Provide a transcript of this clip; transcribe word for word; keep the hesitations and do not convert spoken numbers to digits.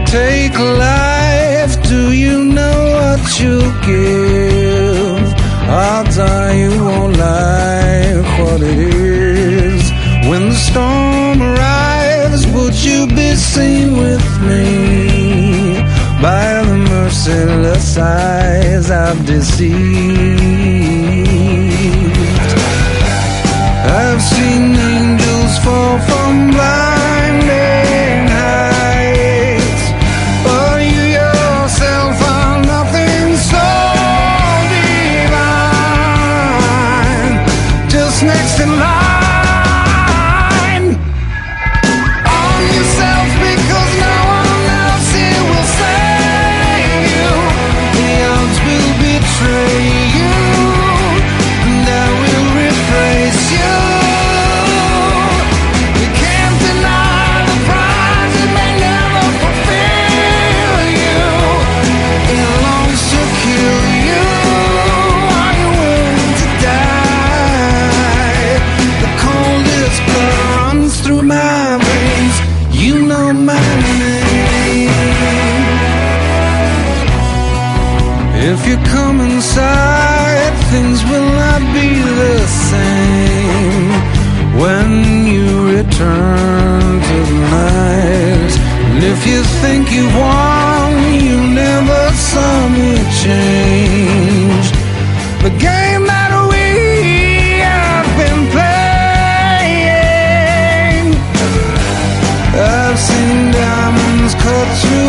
take life, do you know what you'll give? Odds are you won't like what it is. When the storm arrives, would you be seen with me by the merciless eyes I've deceived? I've seen angels fall from blinding heights, but you yourself are nothing so divine. Just next in line, arm yourself because no one else here will save you. The odds will betray you, and I will replace you. You can't deny the prize, it may never fulfill you. It longs to kill you. Are you willing to die? The coldest blood runs through my veins. You know my name. If you come inside, things will not be the same. When you return to the night, and if you think you've won, you never saw me change. The game that we have been playing, I've seen diamonds cut through